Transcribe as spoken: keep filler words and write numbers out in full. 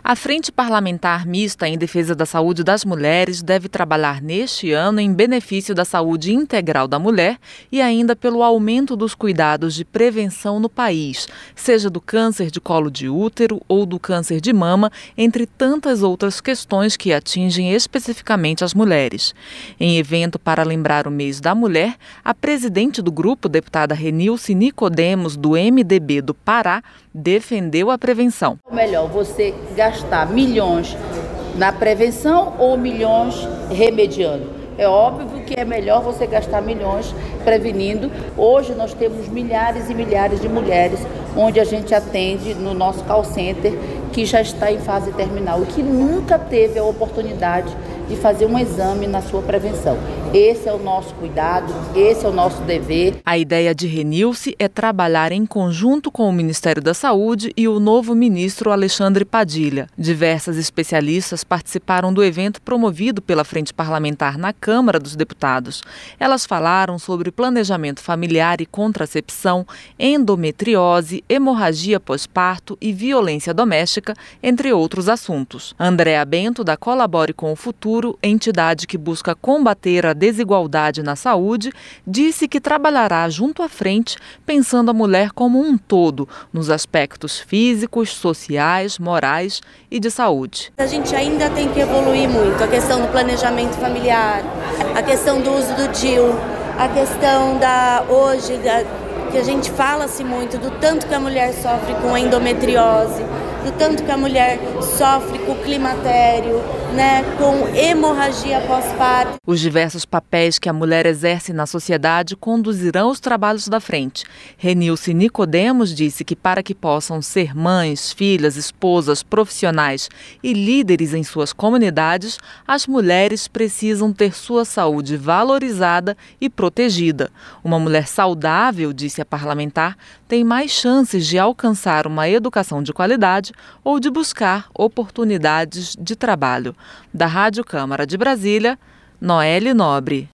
A Frente Parlamentar Mista em Defesa da Saúde das Mulheres deve trabalhar neste ano em benefício da saúde integral da mulher e ainda pelo aumento dos cuidados de prevenção no país, seja do câncer de colo de útero ou do câncer de mama, entre tantas outras questões que atingem especificamente as mulheres. Em evento para lembrar o mês da mulher, a presidente do grupo, deputada Renilce Nicodemos, do M D B do Pará, defendeu a prevenção. É melhor você gastar milhões na prevenção ou milhões remediando? É óbvio que é melhor você gastar milhões prevenindo. Hoje nós temos milhares e milhares de mulheres onde a gente atende no nosso call center que já está em fase terminal e que nunca teve a oportunidade de fazer um exame na sua prevenção. Esse é o nosso cuidado, esse é o nosso dever. A ideia de Renilce é trabalhar em conjunto com o Ministério da Saúde e o novo ministro Alexandre Padilha. Diversas especialistas participaram do evento promovido pela Frente Parlamentar na Câmara dos Deputados. Elas falaram sobre planejamento familiar e contracepção, endometriose, hemorragia pós-parto e violência doméstica, entre outros assuntos. Andréa Bento, da Colabore com o Futuro, entidade que busca combater a desigualdade na saúde, disse que trabalhará junto à frente, pensando a mulher como um todo, nos aspectos físicos, sociais, morais e de saúde. A gente ainda tem que evoluir muito, a questão do planejamento familiar, a questão do uso do D I U, a questão da hoje, da, que a gente fala-se muito do tanto que a mulher sofre com endometriose, do tanto que a mulher sofre com climatério, né, com hemorragia pós-parto. Os diversos papéis que a mulher exerce na sociedade conduzirão os trabalhos da frente. Renilce Nicodemos disse que para que possam ser mães, filhas, esposas, profissionais e líderes em suas comunidades, as mulheres precisam ter sua saúde valorizada e protegida. Uma mulher saudável, disse a parlamentar, tem mais chances de alcançar uma educação de qualidade ou de buscar oportunidades de trabalho. Da Rádio Câmara de Brasília, Noelle Nobre.